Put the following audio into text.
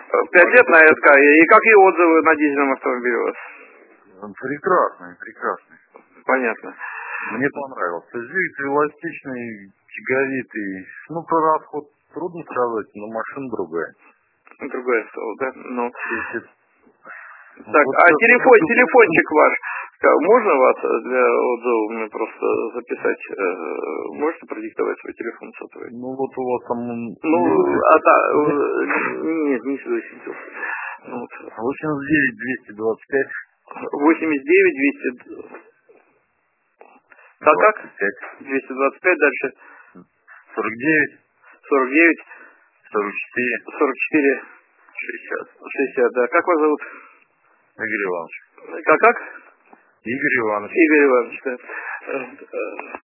5 лет на СК. И какие отзывы на дизельном автомобиле у вас? Прекрасный, прекрасный. Понятно. Мне понравился. Двигатель эластичный, тяговитый. Ну, про расход трудно сказать, но машина другая. Другое слово, да? Ну. Так, Вот а телефончик ваш, можно вас для отзыва мне просто записать? Можете продиктовать свой телефон сотовый? Ну, вот у вас там... Нет, не сюда сидел. Вот. 89-225. 89-200... Как? 225 дальше. 49. 49. 44. 44. 60, да. Как вас зовут? Игорь Иванович. Как? Игорь Иванович. Игорь Иванович, да.